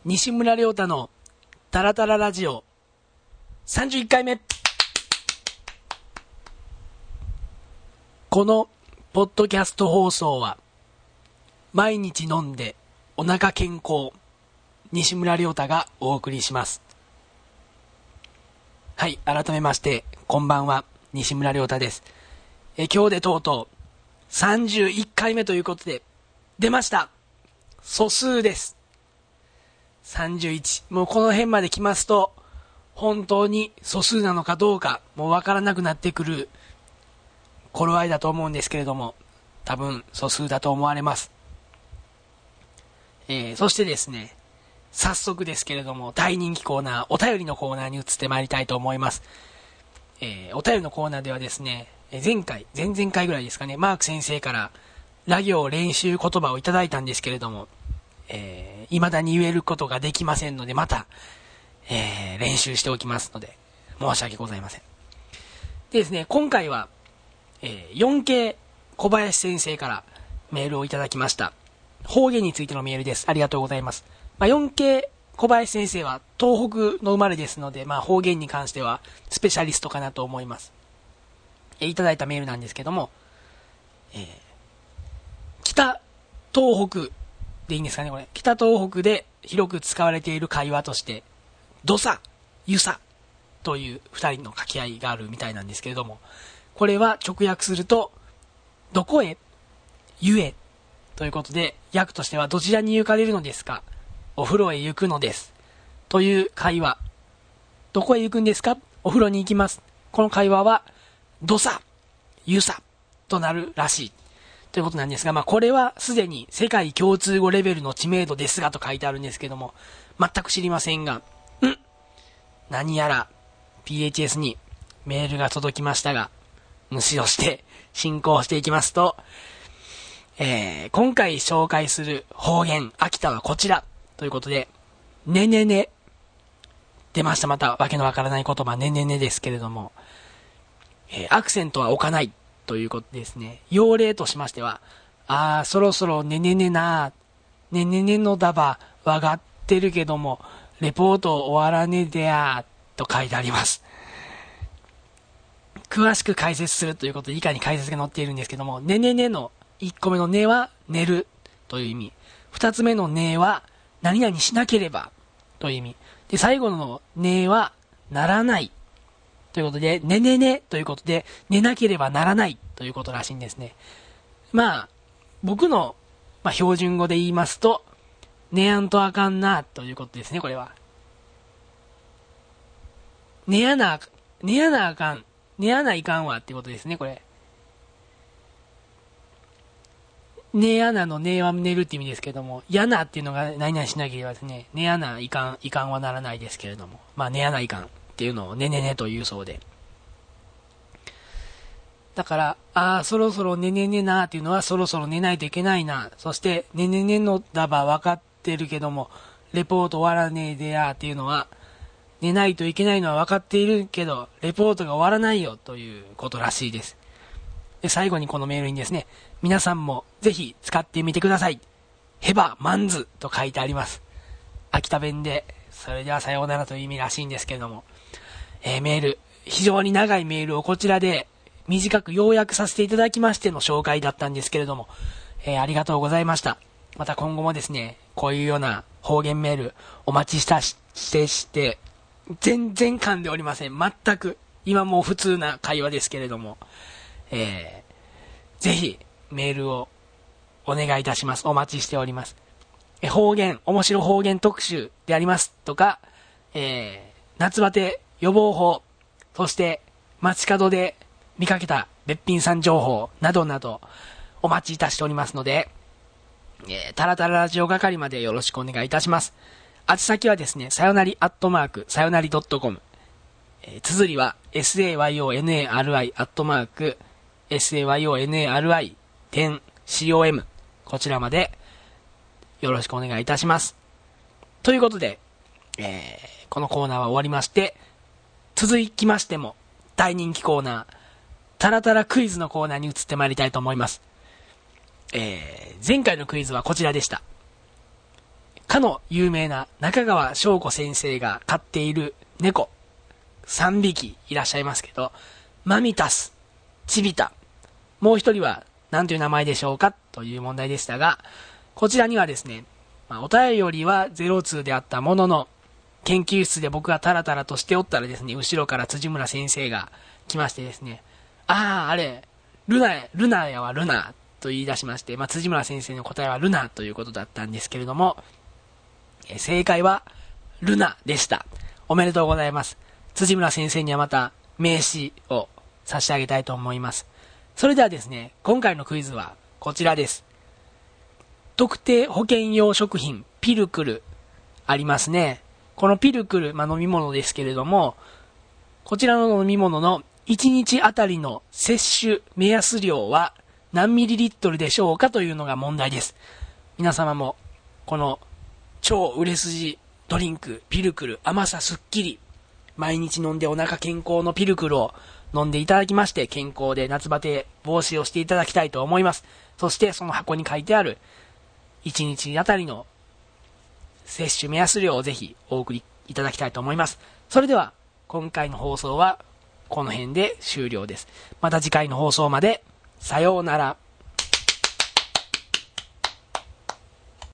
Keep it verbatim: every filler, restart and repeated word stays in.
西村亮太のタラタララジオさんじゅういっかいめ。このポッドキャスト放送は毎日飲んでお腹健康、西村亮太がお送りします。はい、改めましてこんばんは、西村亮太です。え今日でとうとうさんじゅういっかいめということで出ました、素数です。さんじゅういち、もうこの辺まで来ますと本当に素数なのかどうかもうわからなくなってくる頃合いだと思うんですけれども、多分素数だと思われます。えー、そしてですね、早速ですけれども大人気コーナー、お便りのコーナーに移ってまいりたいと思います。えー、お便りのコーナーではですね、前回前々回ぐらいですかね、マーク先生からラ行練習言葉をいただいたんですけれども、えー、未だに言えることができませんので、また、えー、練習しておきますので申し訳ございません。でですね、今回は、えー、よんケー 小林先生からメールをいただきました。方言についてのメールです。ありがとうございます。まあ、よんケー 小林先生は東北の生まれですので、まあ、方言に関してはスペシャリストかなと思います。えー、いただいたメールなんですけども、えー、北東北でいいんですかね、これ。北東北で広く使われている会話として、どさ、ゆさという二人の掛け合いがあるみたいなんですけれども、これは直訳すると、どこへ、ゆえということで、訳としてはどちらに行かれるのですか、お風呂へ行くのですという会話。どこへ行くんですか、お風呂に行きます。この会話はどさ、ゆさとなるらしいということなんですが、まあこれはすでに世界共通語レベルの知名度ですがと書いてあるんですけども、全く知りませんが、ん何やら ピーエイチエス にメールが届きましたが、無視をして進行していきますと、えー、今回紹介する方言、秋田はこちらということで、ねねね。出ました。またわけのわからない言葉、ねねねですけれども、えー、アクセントは置かないということですね。用例としましては、あー、そろそろねねねなー、ねねねのだば、わがってるけども、レポート終わらねでやー、と書いてあります。詳しく解説するということで、以下に解説が載っているんですけども、ねねねのいっこめのねは寝るという意味。ふたつめのねは何々しなければという意味。で、最後のねはならないということで、ねねねということで、寝なければならないということらしいんですね。まあ、僕の、まあ、標準語で言いますと、寝やんとあかんなということですね、これは。寝やな、寝やなあかん。寝やないかんわっていうことですね、これ。寝やなの寝は寝るって意味ですけども、やなっていうのが何々しなければですね、寝やないかん、いかんはならないですけれども、まあ寝やないかんっていうのをねねねというそうで。だから、ああ、そろそろねねねなっていうのはそろそろ寝ないといけないな。そして、ねねねのだば分かってるけども、レポート終わらねえでやっていうのは、寝ないといけないのは分かっているけど、レポートが終わらないよということらしいです。で、最後にこのメールにですね、皆さんもぜひ使ってみてください。ヘバマンズと書いてあります。秋田弁で、それではさようならという意味らしいんですけれども、えー、メール、非常に長いメールをこちらで短く要約させていただきましての紹介だったんですけれども、えー、ありがとうございました。また今後もですね、こういうような方言メールお待ちしたしてして、全然噛んでおりません。全く。今もう普通な会話ですけれども、えー、ぜひメールをお願いいたします。お待ちしております。え方言、面白方言特集でありますとか、えー、夏バテ予防法、そして街角で見かけたべっぴんさん情報などなどお待ちいたしておりますので、えー、タラタララジオ係までよろしくお願いいたします。あち先はですね、さよなりアットマーク、さよなり .com、えー、綴りは sayonari アットマーク、sayonari 点 com、こちらまでよろしくお願いいたします。ということで、えー、このコーナーは終わりまして、続きましても大人気コーナー、タラタラクイズのコーナーに移ってまいりたいと思います。えー、前回のクイズはこちらでした。 かの有名な中川翔子先生が飼っている猫さんびきいらっしゃいますけど、マミタス、チビタ、もう一人は何という名前でしょうかという問題でしたが、こちらにはですね、まあ、お便りはゼロツーであったものの、研究室で僕がタラタラとしておったらですね、後ろから辻村先生が来ましてですね、ああ、あれ、ルナ、ルナやわ、ルナと言い出しまして、まあ、辻村先生の答えはルナということだったんですけれども、え正解はルナでした。おめでとうございます。辻村先生にはまた名刺を差し上げたいと思います。それではですね、今回のクイズはこちらです。特定保険用食品ピルクルありますね。このピルクル、まあ、飲み物ですけれども、こちらの飲み物のいちにちあたりの摂取目安量は何ミリリットルでしょうかというのが問題です。皆様もこの超売れ筋ドリンクピルクル、甘さすっきり、毎日飲んでお腹健康のピルクルを飲んでいただきまして、健康で夏バテ防止をしていただきたいと思います。そしてその箱に書いてあるいちにちあたりの摂取目安量をぜひお送りいただきたいと思います。それでは今回の放送はこの辺で終了です。また次回の放送まで、さようなら。